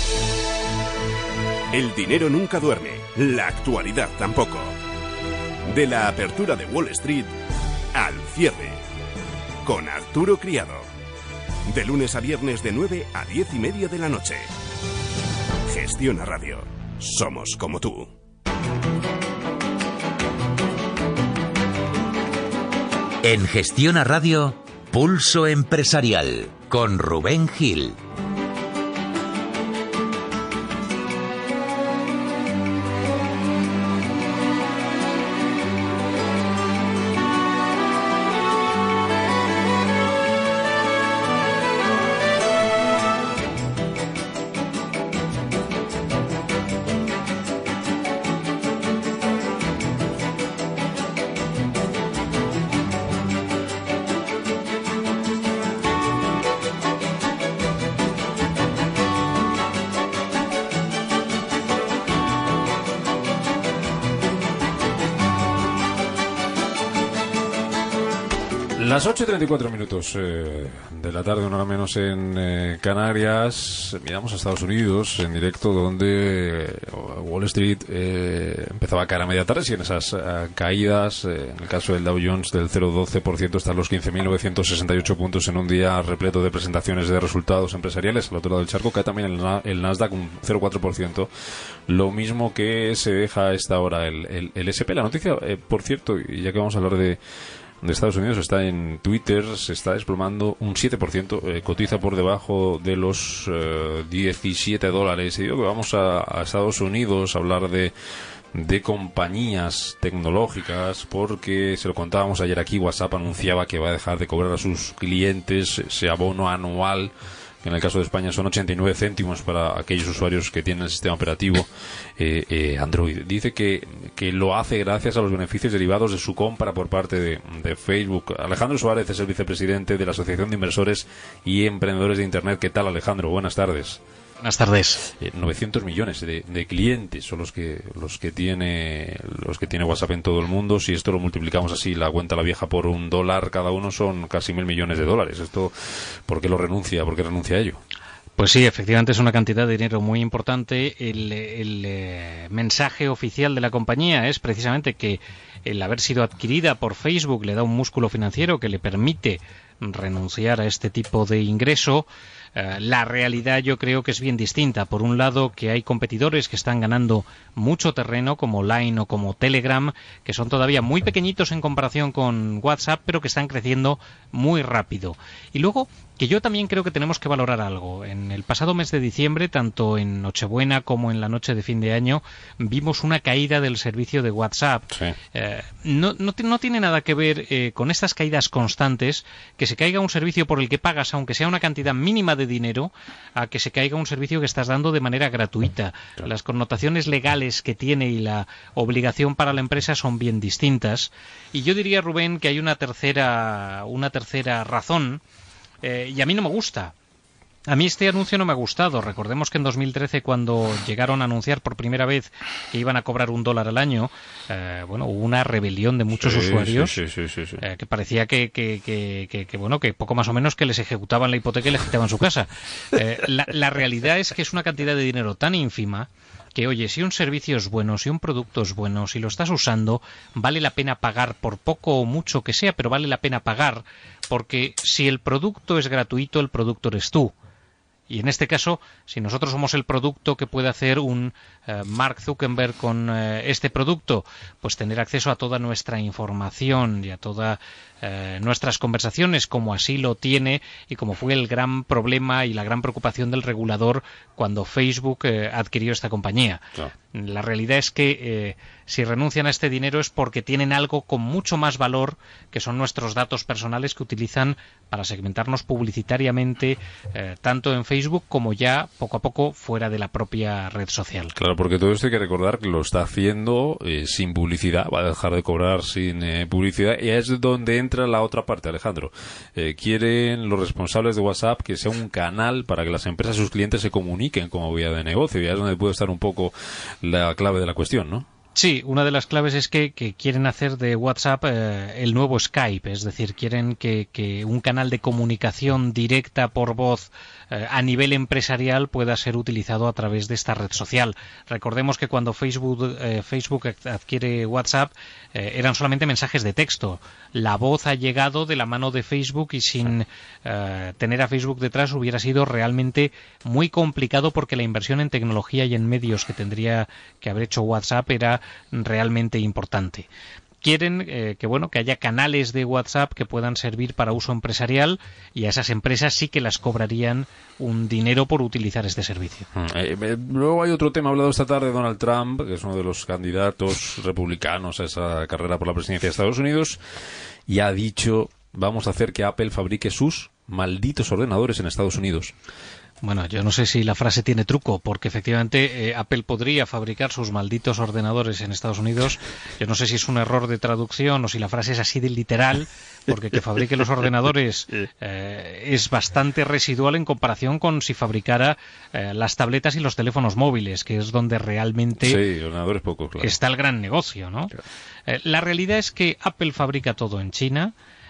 El dinero nunca duerme, la actualidad tampoco. De la apertura de Wall Street al cierre, con Arturo Criado. De lunes a viernes de 9 a 10:30 de la noche. Gestiona Radio. Somos como tú. En Gestiona Radio, Pulso Empresarial, con Rubén Gil. Las 8:34 minutos de la tarde, una hora menos en Canarias. Miramos a Estados Unidos en directo, donde Wall Street empezaba a caer a media tarde, y en esas caídas, en el caso del Dow Jones del 0,12%, hasta los 15.968 puntos en un día repleto de presentaciones de resultados empresariales. Al otro lado del charco cae también el Nasdaq un 0,4%, lo mismo que se deja a esta hora el S&P. La noticia, por cierto, y ya que vamos a hablar de Estados Unidos, está en Twitter, se está desplomando un 7%, cotiza por debajo de los $17. Y digo que vamos a Estados Unidos a hablar de compañías tecnológicas, porque se lo contábamos ayer aquí, WhatsApp anunciaba que va a dejar de cobrar a sus clientes ese abono anual, que en el caso de España son 89 céntimos para aquellos usuarios que tienen el sistema operativo Android. Dice que lo hace gracias a los beneficios derivados de su compra por parte de Facebook. Alejandro Suárez es el vicepresidente de la Asociación de Inversores y Emprendedores de Internet. ¿Qué tal, Alejandro? Buenas tardes. Buenas tardes. 900 millones de clientes son los que tiene WhatsApp en todo el mundo. Si esto lo multiplicamos así, la cuenta la vieja, por $1 cada uno, son casi $1.000 millones. Esto, ¿por qué lo renuncia? ¿Por qué renuncia a ello? Pues sí, efectivamente es una cantidad de dinero muy importante. El mensaje oficial de la compañía es precisamente que el haber sido adquirida por Facebook le da un músculo financiero que le permite renunciar a este tipo de ingreso. La realidad yo creo que es bien distinta. Por un lado, que hay competidores que están ganando mucho terreno, como Line o como Telegram, que son todavía muy pequeñitos en comparación con WhatsApp, pero que están creciendo muy rápido. Y luego, que yo también creo que tenemos que valorar algo. En el pasado mes de diciembre, tanto en Nochebuena como en la noche de fin de año, vimos una caída del servicio de WhatsApp. Sí. No tiene nada que ver con estas caídas constantes, que se caiga un servicio por el que pagas, aunque sea una cantidad mínima de dinero, a que se caiga un servicio que estás dando de manera gratuita. Claro. Las connotaciones legales que tiene y la obligación para la empresa son bien distintas. Y yo diría, Rubén, que hay una tercera razón, y a mí no me gusta. A mí este anuncio no me ha gustado. Recordemos que en 2013, cuando llegaron a anunciar por primera vez que iban a cobrar $1 al año, hubo una rebelión de muchos usuarios que parecía que poco más o menos que les ejecutaban la hipoteca y les quitaban su casa. La realidad es que es una cantidad de dinero tan ínfima que, oye, si un servicio es bueno, si un producto es bueno, si lo estás usando, vale la pena pagar, por poco o mucho que sea, pero vale la pena pagar, porque si el producto es gratuito, el producto eres tú. Y en este caso, si nosotros somos el producto que puede hacer un Mark Zuckerberg con este producto, pues tener acceso a toda nuestra información y a todas nuestras conversaciones, como así lo tiene y como fue el gran problema y la gran preocupación del regulador cuando Facebook adquirió esta compañía. Claro. La realidad es que si renuncian a este dinero es porque tienen algo con mucho más valor, que son nuestros datos personales que utilizan para segmentarnos publicitariamente, tanto en Facebook como ya poco a poco fuera de la propia red social. Claro, porque todo esto hay que recordar que lo está haciendo sin publicidad, va a dejar de cobrar sin publicidad, y es donde entra la otra parte, Alejandro. Quieren los responsables de WhatsApp que sea un canal para que las empresas y sus clientes se comuniquen como vía de negocio, y ahí es donde puede estar un poco la clave de la cuestión, ¿no? Sí, una de las claves es que quieren hacer de WhatsApp el nuevo Skype, es decir, quieren que un canal de comunicación directa por voz a nivel empresarial pueda ser utilizado a través de esta red social. Recordemos que cuando Facebook adquiere WhatsApp eran solamente mensajes de texto. La voz ha llegado de la mano de Facebook y sin tener a Facebook detrás hubiera sido realmente muy complicado, porque la inversión en tecnología y en medios que tendría que haber hecho WhatsApp era realmente importante. Quieren que haya canales de WhatsApp que puedan servir para uso empresarial, y a esas empresas sí que las cobrarían un dinero por utilizar este servicio. Luego hay otro tema hablado esta tarde. Donald Trump, que es uno de los candidatos republicanos a esa carrera por la presidencia de Estados Unidos, y ha dicho: vamos a hacer que Apple fabrique sus malditos ordenadores en Estados Unidos. Bueno, yo no sé si la frase tiene truco, porque efectivamente Apple podría fabricar sus malditos ordenadores en Estados Unidos. Yo no sé si es un error de traducción o si la frase es así de literal, porque que fabrique los ordenadores es bastante residual en comparación con si fabricara las tabletas y los teléfonos móviles, que es donde realmente ordenadores poco, claro, está el gran negocio, ¿no? Claro. La realidad es que Apple fabrica todo en China.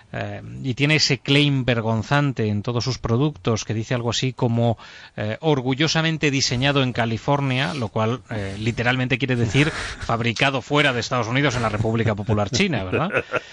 Y tiene ese claim vergonzante en todos sus productos que dice algo así como orgullosamente diseñado en California, lo cual literalmente quiere decir fabricado fuera de Estados Unidos, en la República Popular China, ¿verdad?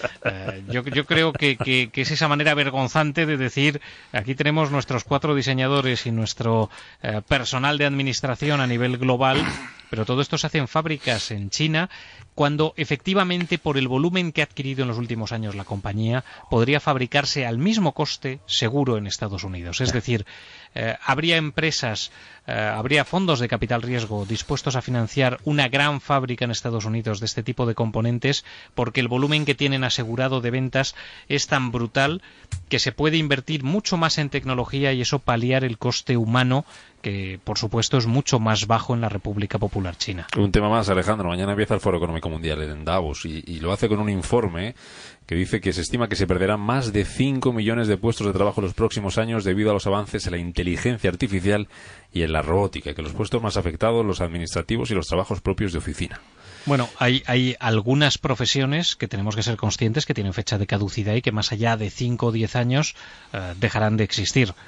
Yo creo que es esa manera vergonzante de decir: aquí tenemos nuestros 4 diseñadores y nuestro personal de administración a nivel global, pero todo esto se hace en fábricas en China, cuando efectivamente, por el volumen que ha adquirido en los últimos años la compañía, podría fabricarse al mismo coste seguro en Estados Unidos. Es decir, habría empresas, habría fondos de capital riesgo dispuestos a financiar una gran fábrica en Estados Unidos de este tipo de componentes, porque el volumen que tienen asegurado de ventas es tan brutal que se puede invertir mucho más en tecnología y eso paliar el coste humano, que por supuesto es mucho más bajo en la República Popular China. Un tema más, Alejandro. Mañana empieza el Foro Económico Mundial en Davos y lo hace con un informe que dice que se estima que se perderán más de 5 millones de puestos de trabajo en los próximos años debido a los avances en la inteligencia artificial y en la robótica, y que los puestos más afectados, los administrativos y los trabajos propios de oficina. Bueno, hay algunas profesiones que tenemos que ser conscientes que tienen fecha de caducidad y que más allá de 5 o 10 años dejarán de existir.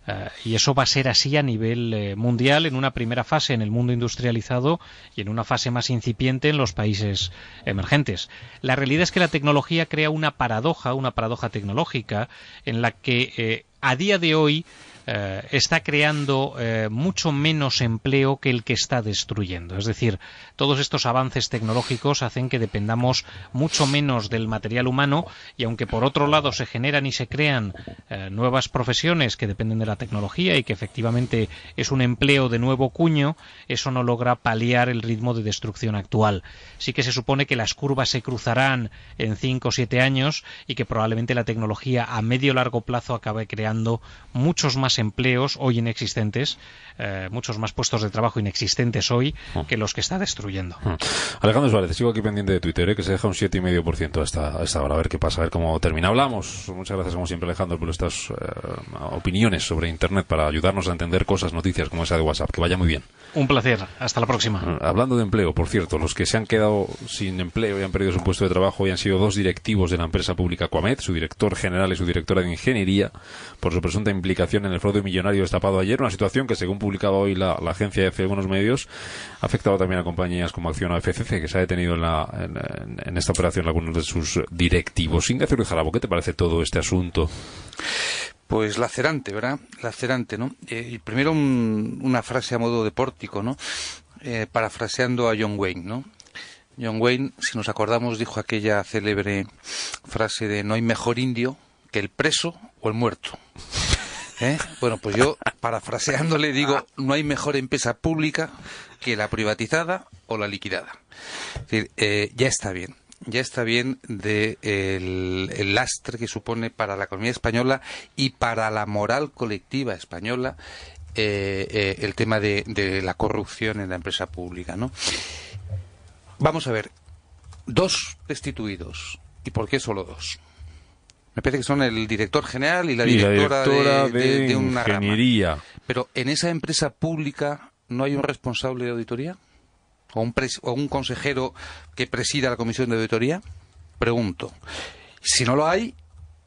Y eso va a ser así a nivel mundial en una primera fase en el mundo industrializado y en una fase más incipiente en los países emergentes. La realidad es que la tecnología crea una paradoja tecnológica en la que a día de hoy está creando mucho menos empleo que el que está destruyendo. Es decir, todos estos avances tecnológicos hacen que dependamos mucho menos del material humano y aunque por otro lado se generan y se crean nuevas profesiones que dependen de la tecnología y que efectivamente es un empleo de nuevo cuño, eso no logra paliar el ritmo de destrucción actual. Sí que se supone que las curvas se cruzarán en 5 o 7 años y que probablemente la tecnología a medio o largo plazo acabe creando muchos más empleos hoy inexistentes, muchos más puestos de trabajo inexistentes hoy que los que está destruyendo. Alejandro Suárez, sigo aquí pendiente de Twitter, que se deja un 7,5% a esta hora, a ver qué pasa, a ver cómo termina. Hablamos, muchas gracias como siempre Alejandro por estas opiniones sobre Internet para ayudarnos a entender cosas, noticias como esa de WhatsApp. Que vaya muy bien. Un placer, hasta la próxima. Hablando de empleo, por cierto, los que se han quedado sin empleo y han perdido su puesto de trabajo hoy han sido 2 directivos de la empresa pública Acuamed, su director general y su directora de ingeniería, por su presunta implicación en el fraude millonario destapado ayer, una situación que, según publicaba hoy la agencia EFE en algunos medios, ha afectado también a compañías como Acciona o FCC, que se ha detenido en esta operación algunos de sus directivos. Ignacio Ruiz Jarabo, ¿qué te parece todo este asunto? Pues lacerante, ¿verdad? Lacerante, ¿no? Y primero una frase a modo de pórtico, ¿no? Parafraseando a John Wayne, ¿no? John Wayne, si nos acordamos, dijo aquella célebre frase de no hay mejor indio que el preso o el muerto. Bueno, pues yo, parafraseándole, digo, no hay mejor empresa pública que la privatizada o la liquidada. Es decir, ya está bien. Ya está bien el lastre que supone para la economía española y para la moral colectiva española el tema de la corrupción en la empresa pública, ¿no? Vamos a ver, 2 destituidos. ¿Y por qué solo 2? Me parece que son el director general y la directora de una ingeniería. Rama. Pero en esa empresa pública no hay un responsable de auditoría o un consejero que presida la comisión de auditoría. Pregunto. Si no lo hay,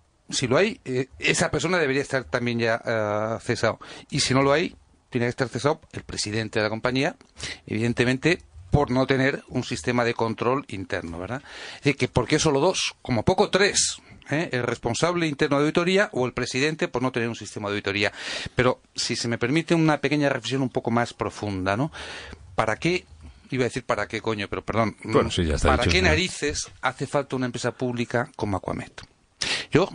esa persona debería estar también ya cesado. Y si no lo hay, tiene que estar cesado el presidente de la compañía, evidentemente, por no tener un sistema de control interno, ¿verdad? Es decir, que ¿por qué solo 2? Como poco 3. El responsable interno de auditoría o el presidente por no tener un sistema de auditoría. Pero, si se me permite una pequeña reflexión un poco más profunda, ¿no? ¿Para qué? Iba a decir para qué coño, pero perdón. Bueno, sí, ya está ¿Para dicho, qué ¿no? narices hace falta una empresa pública como Acuamed? Yo,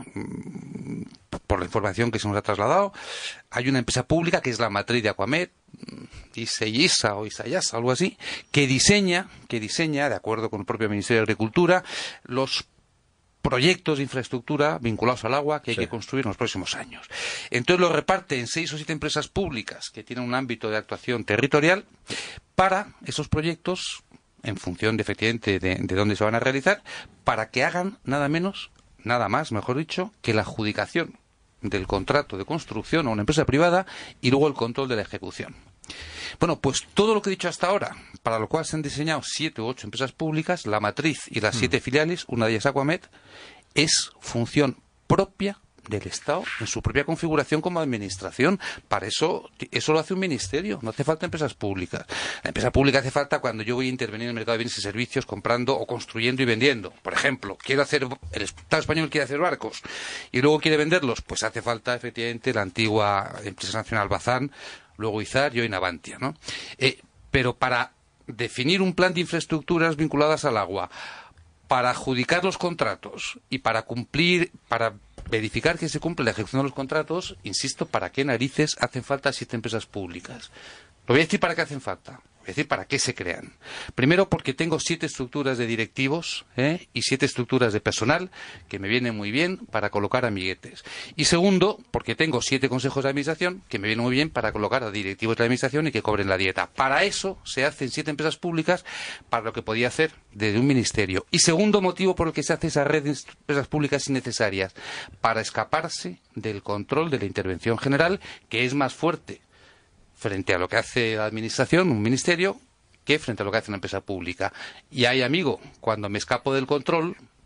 por la información que se nos ha trasladado, hay una empresa pública que es la matriz de Acuamed, Iseyisa o Isayasa, algo así, que diseña, de acuerdo con el propio Ministerio de Agricultura, los proyectos de infraestructura vinculados al agua que hay que construir en los próximos años. Entonces lo reparte en 6 o 7 empresas públicas que tienen un ámbito de actuación territorial para esos proyectos, en función efectivamente de dónde se van a realizar, para que hagan nada más, mejor dicho, que la adjudicación del contrato de construcción a una empresa privada y luego el control de la ejecución. Bueno, pues todo lo que he dicho hasta ahora, para lo cual se han diseñado 7 u 8 empresas públicas, la matriz y las 7 filiales, una de ellas Acuamed, es función propia del Estado en su propia configuración como administración. Para eso lo hace un ministerio, no hace falta empresas públicas. La empresa pública hace falta cuando yo voy a intervenir en el mercado de bienes y servicios comprando o construyendo y vendiendo. Por ejemplo, el Estado español quiere hacer barcos y luego quiere venderlos, pues hace falta efectivamente la antigua empresa nacional Bazán, luego Izar y hoy Navantia, ¿no? Pero para definir un plan de infraestructuras vinculadas al agua, para adjudicar los contratos y para verificar que se cumple la ejecución de los contratos, insisto, ¿para qué narices hacen falta 7 empresas públicas? Lo voy a decir para qué hacen falta. Voy a decir para qué se crean. Primero, porque tengo 7 estructuras de directivos y 7 estructuras de personal que me vienen muy bien para colocar amiguetes. Y segundo, porque tengo 7 consejos de administración que me vienen muy bien para colocar a directivos de la administración y que cobren la dieta. Para eso se hacen 7 empresas públicas, para lo que podía hacer desde un ministerio. Y segundo motivo por el que se hace esa red de empresas públicas innecesarias, para escaparse del control de la intervención general, que es más fuerte frente a lo que hace la administración, un ministerio, que frente a lo que hace una empresa pública. Y ahí, amigo, cuando me escapo del control,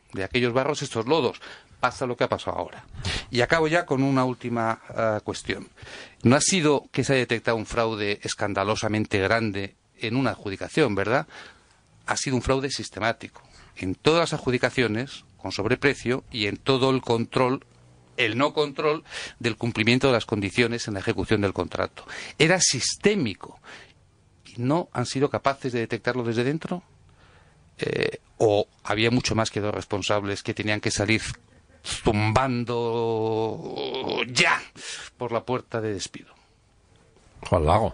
de aquellos barros estos lodos. Pasa lo que ha pasado ahora. Y acabo ya con una última cuestión. No ha sido que se haya detectado un fraude escandalosamente grande en una adjudicación, ¿verdad? Ha sido un fraude sistemático. En todas las adjudicaciones, con sobreprecio, y en todo el control, el no control del cumplimiento de las condiciones en la ejecución del contrato. Era sistémico. ¿Y no han sido capaces de detectarlo desde dentro? ¿O había mucho más que dos responsables que tenían que salir zumbando ya por la puerta de despido? Juan Lago.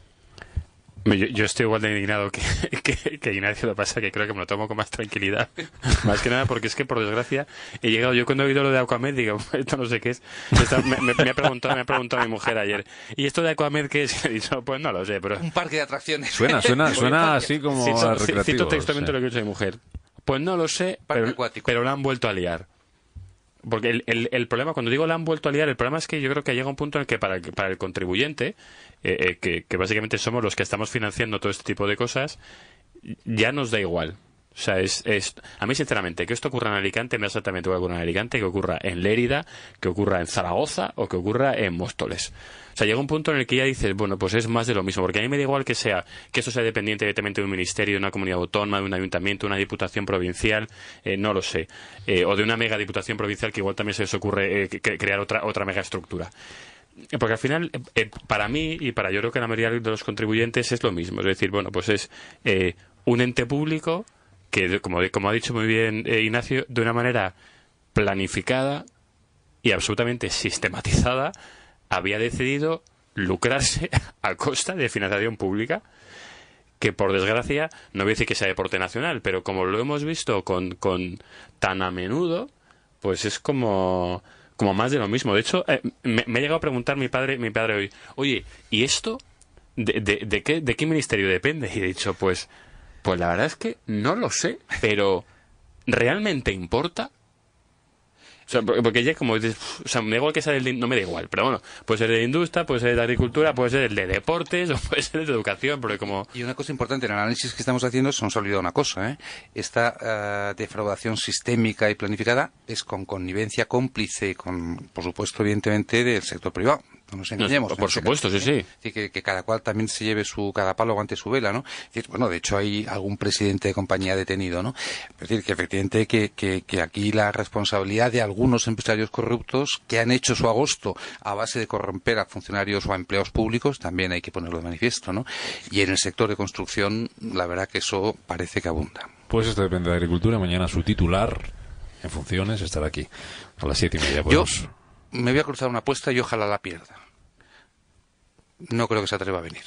Yo estoy igual de indignado que Ignacio. Lo que pasa que creo que me lo tomo con más tranquilidad. Más que nada porque es que, por desgracia, he llegado... Yo cuando he oído lo de Aquamed, digo, esto no sé qué es. Me ha preguntado mi mujer ayer, ¿y esto de Aquamed qué es? Y he dicho, pues no lo sé, pero... Un parque de atracciones. Suena así como recreativo. Cito textualmente lo que ha dicho mi mujer. Pues no lo sé, pero la han vuelto a liar. Porque el problema, cuando digo la han vuelto a liar, el problema es que yo creo que llega un punto en el que para el contribuyente, que básicamente somos los que estamos financiando todo este tipo de cosas, ya nos da igual. O sea, a mí, sinceramente, que esto ocurra en Alicante, me da exactamente igual que ocurra en Alicante, que ocurra en Lérida, que ocurra en Zaragoza o que ocurra en Móstoles. O sea, llega un punto en el que ya dices, bueno, pues es más de lo mismo, porque a mí me da igual que esto sea dependiente directamente de un ministerio, de una comunidad autónoma, de un ayuntamiento, de una diputación provincial, no lo sé, o de una mega diputación provincial, que igual también se les ocurre crear otra mega estructura. Porque al final, para mí y para yo creo que la mayoría de los contribuyentes es lo mismo, es decir, bueno, pues es un ente público que, como ha dicho muy bien Ignacio, de una manera planificada y absolutamente sistematizada, había decidido lucrarse a costa de financiación pública, que por desgracia, no voy a decir que sea deporte nacional, pero como lo hemos visto con tan a menudo, pues es como más de lo mismo. De hecho, me ha llegado a preguntar mi padre hoy, oye, ¿y esto de qué ministerio depende? Y he dicho, pues la verdad es que no lo sé, pero ¿realmente importa? O sea, porque ya como dices, o sea, me da igual que sea no me da igual, pero bueno, puede ser de industria, puede ser de agricultura, puede ser de deportes o puede ser de educación, porque como... Y una cosa importante en el análisis que estamos haciendo, se nos ha olvidado una cosa, esta defraudación sistémica y planificada es con connivencia cómplice y con, por supuesto, evidentemente, del sector privado. No nos engañemos. Por supuesto, sí. Es decir, que cada cual también se lleve cada palo aguante su vela, ¿no? Es decir, bueno, de hecho hay algún presidente de compañía detenido, ¿no? Es decir, que efectivamente que aquí la responsabilidad de algunos empresarios corruptos que han hecho su agosto a base de corromper a funcionarios o a empleados públicos también hay que ponerlo de manifiesto, ¿no? Y en el sector de construcción, la verdad que eso parece que abunda. Pues esto depende de Agricultura. Mañana su titular en funciones estará aquí a las 7:30. Yo me voy a cruzar una apuesta y ojalá la pierda. No creo que se atreva a venir.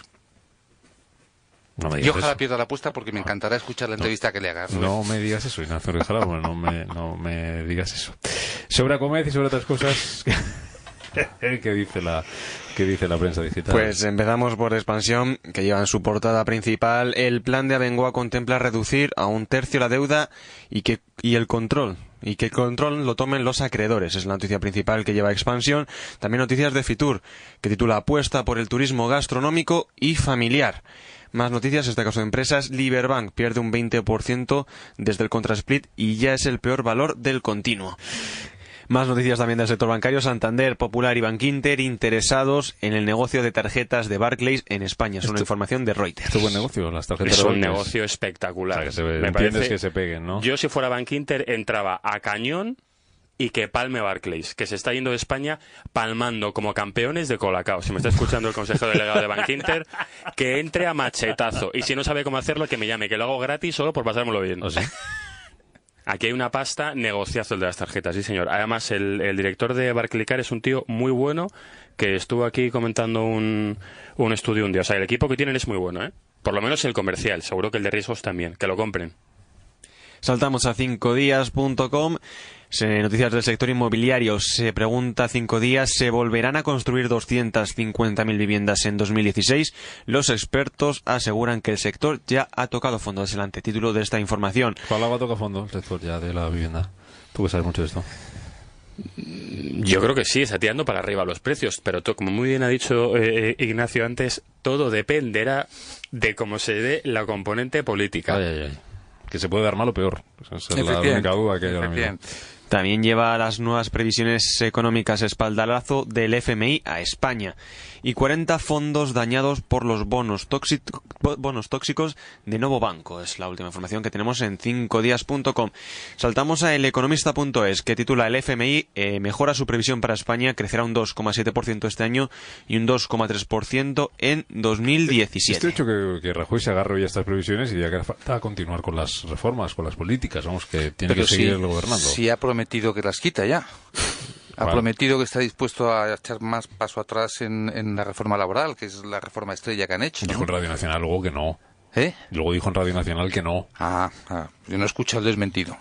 Yo ojalá pierda la apuesta porque me encantará escuchar la entrevista que le hagas. No me digas eso, Ignacio Rejala, no me digas eso. Sobre Aquamed y sobre otras cosas, ¿qué dice la prensa digital? Pues empezamos por Expansión, que lleva en su portada principal: el plan de Abengoa contempla reducir a 1/3 la deuda y que el control lo tomen los acreedores. Es la noticia principal que lleva Expansión. También noticias de Fitur, que titula Apuesta por el turismo gastronómico y familiar. Más noticias, en este caso de empresas. Liberbank pierde un 20% desde el contrasplit y ya es el peor valor del continuo. Más noticias también del sector bancario. Santander, Popular y Bankinter interesados en el negocio de tarjetas de Barclays en España. Es una información de Reuters. ¿Es un buen negocio las tarjetas de Barclays? Es un negocio espectacular. O sea, me parece que se peguen, ¿no? Yo, si fuera Bankinter, entraba a cañón y que palme Barclays, que se está yendo de España palmando como campeones de Colacao. Si me está escuchando el consejero delegado de Bankinter, que entre a machetazo. Y si no sabe cómo hacerlo, que me llame, que lo hago gratis solo por pasármelo bien. ¿O sí? Aquí hay una pasta, negociazo el de las tarjetas, sí señor. Además, el director de Barclaycard es un tío muy bueno, que estuvo aquí comentando un estudio un día. O sea, el equipo que tienen es muy bueno, ¿eh? Por lo menos el comercial, seguro que el de riesgos también, que lo compren. Saltamos a 5días.com. Noticias del sector inmobiliario. Se pregunta 5 días, ¿se volverán a construir 250.000 viviendas en 2016? Los expertos aseguran que el sector ya ha tocado fondo. Adelante, título de esta información. ¿Cuál ha tocado fondo el sector ya de la vivienda? Tú que sabes mucho de esto. Yo creo que sí, está tirando para arriba los precios, pero como muy bien ha dicho Ignacio antes, todo dependerá de cómo se dé la componente política. Ay. que se puede dar mal o peor. Esa es la única duda que hay ahora mismo. También lleva las nuevas previsiones económicas espaldarazo del FMI a España y 40 fondos dañados por los bonos tóxicos de Novo Banco. Es la última información que tenemos en 5días.com. Saltamos a eleconomista.es, que titula: el FMI mejora su previsión para España, crecerá un 2,7% este año y un 2,3% en 2017. Estoy hecho que Rajoy se agarre hoy a estas previsiones y ya que falta continuar con las reformas, con las políticas, vamos, que tiene que seguir gobernando. Sí, ha prometido que las quita ya. Ha prometido que está dispuesto a echar más paso atrás en la reforma laboral, que es la reforma estrella que han hecho, ¿no? Dijo en Radio Nacional luego que no. ¿Eh? Luego dijo en Radio Nacional que no. Yo no he escuchado el desmentido.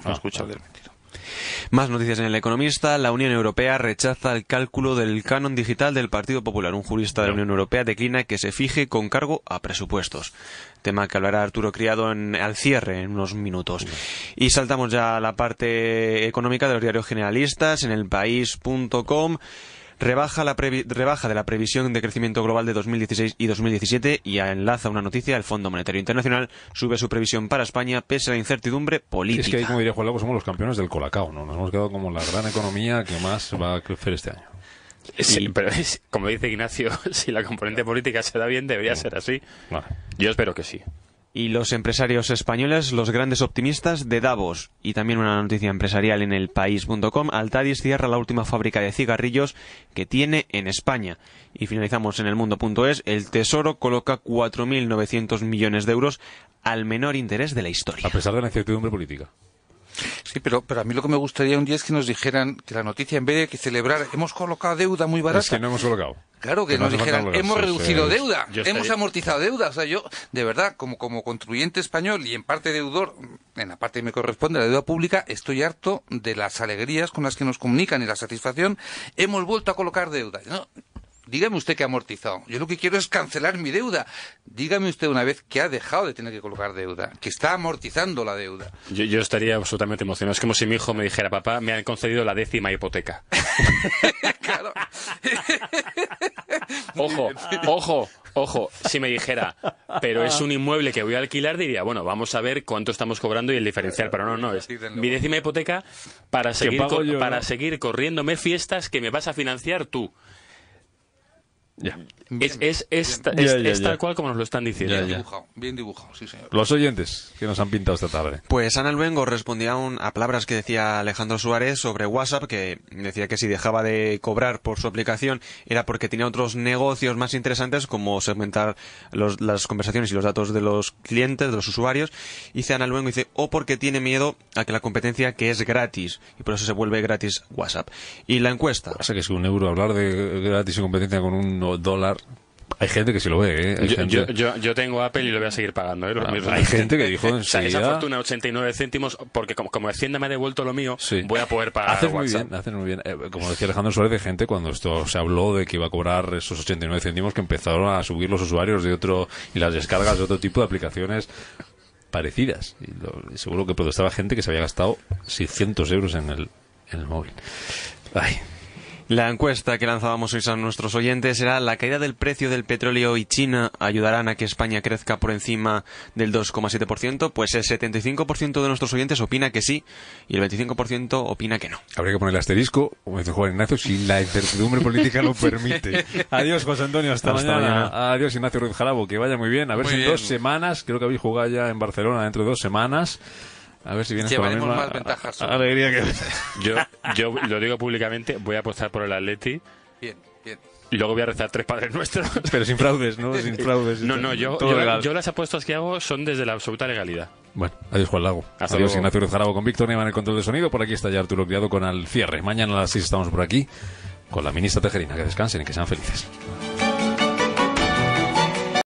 Más noticias en El Economista. La Unión Europea rechaza el cálculo del canon digital del Partido Popular. Un jurista de la Unión Europea declina que se fije con cargo a presupuestos. Tema que hablará Arturo Criado al cierre en unos minutos. Y saltamos ya a la parte económica de los diarios generalistas. En elpaís.com rebaja de la previsión de crecimiento global de 2016 y 2017 y enlaza una noticia: el Fondo Monetario Internacional sube su previsión para España pese a la incertidumbre política. Es que ahí, como diría Juan Lago, somos los campeones del Colacao, ¿no? Nos hemos quedado como la gran economía que más va a crecer este año. Sí, pero como dice Ignacio, si la componente política se da bien, debería ser así. Vale. Yo espero que sí. Y los empresarios españoles, los grandes optimistas de Davos. Y también una noticia empresarial en elpaís.com: Altadis cierra la última fábrica de cigarrillos que tiene en España. Y finalizamos en elmundo.es: el Tesoro coloca 4.900 millones de euros al menor interés de la historia. A pesar de la incertidumbre política. Sí, pero a mí lo que me gustaría un día es que nos dijeran que la noticia, en vez de que celebrar, hemos colocado deuda muy barata. Es que no hemos colocado. Claro, que nos dijeran, hemos reducido deuda, hemos amortizado deuda. O sea, yo, de verdad, como contribuyente español y en parte deudor, en la parte que me corresponde, la deuda pública, estoy harto de las alegrías con las que nos comunican y la satisfacción. Hemos vuelto a colocar deuda. No, dígame usted que ha amortizado. Yo lo que quiero es cancelar mi deuda. Dígame usted una vez que ha dejado de tener que colocar deuda, que está amortizando la deuda. Yo estaría absolutamente emocionado. Es como si mi hijo me dijera: papá, me han concedido la 10ª hipoteca. Claro. Ojo, si me dijera, pero es un inmueble que voy a alquilar, diría, bueno, vamos a ver cuánto estamos cobrando y el diferencial. Pero no, es mi 10ª hipoteca para seguir corriéndome fiestas que me vas a financiar tú. Ya. Es tal cual como nos lo están diciendo. Bien dibujado, sí, señor. Los oyentes que nos han pintado esta tarde. Pues Ana Luengo respondía a palabras que decía Alejandro Suárez sobre WhatsApp, que decía que si dejaba de cobrar por su aplicación era porque tenía otros negocios más interesantes, como segmentar las conversaciones y los datos de los clientes, de los usuarios. Dice Ana Luengo, o porque tiene miedo a que la competencia, que es gratis, y por eso se vuelve gratis WhatsApp. Y la encuesta. Pasa que es un euro, hablar de gratis y competencia con $1. Hay gente que sí lo ve, ¿eh? Yo tengo Apple y lo voy a seguir pagando, ¿eh? Hay gente que dijo enseguida... Esa fortuna, 89 céntimos, porque como Hacienda me ha devuelto lo mío, voy a poder pagar WhatsApp. Haces muy bien. Como decía Alejandro Suárez, de gente, cuando esto se habló de que iba a cobrar esos 89 céntimos, que empezaron a subir los usuarios y las descargas de otro tipo de aplicaciones parecidas. Y seguro que protestaba gente que se había gastado 600 euros en el móvil. Ay... La encuesta que lanzábamos hoy a nuestros oyentes era: la caída del precio del petróleo y China ayudarán a que España crezca por encima del 2,7%. Pues el 75% de nuestros oyentes opina que sí y el 25% opina que no. Habría que ponerle asterisco, como dice Juan Ignacio, si la incertidumbre política lo permite. Adiós, José Antonio, hasta mañana. Adiós, Ignacio Ruiz Jarabo, que vaya muy bien. A ver si en 2 semanas, creo que habéis jugado ya en Barcelona dentro de 2 semanas. A ver si vienes con la misma más ventajas. Alegría que... Yo lo digo públicamente, voy a apostar por el Atleti. Bien. Y luego voy a rezar 3 Padres Nuestros. Pero sin fraudes, ¿no? Sin fraudes. No, yo las apuestas que hago son desde la absoluta legalidad. Bueno, adiós, Juan Lago. Hasta adiós, luego. Ignacio Ruiz Jarabo con Víctor Neva en el control de sonido. Por aquí está ya Arturo Criado con Al Cierre. Mañana a las 6 estamos por aquí con la ministra Tejerina. Que descansen y que sean felices.